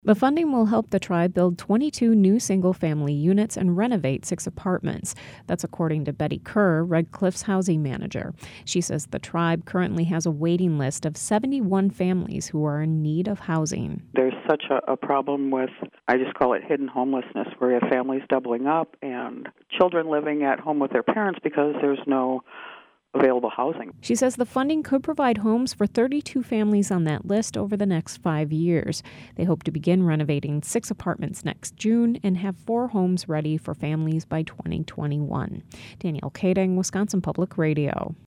The funding will help the tribe build 22 new single-family units and renovate 6 apartments. That's according to Betty Kerr, Red Cliff's housing manager. She says the tribe currently has a waiting list of 71 families who are in need of housing. There's such a problem with, I just call it hidden homelessness, where you have families doubling up and children living at home with their parents because there's no available housing. She says the funding could provide homes for 32 families on that list over the next 5 years. They hope to begin renovating 6 apartments next June and have 4 homes ready for families by 2021. Danielle Kading, Wisconsin Public Radio.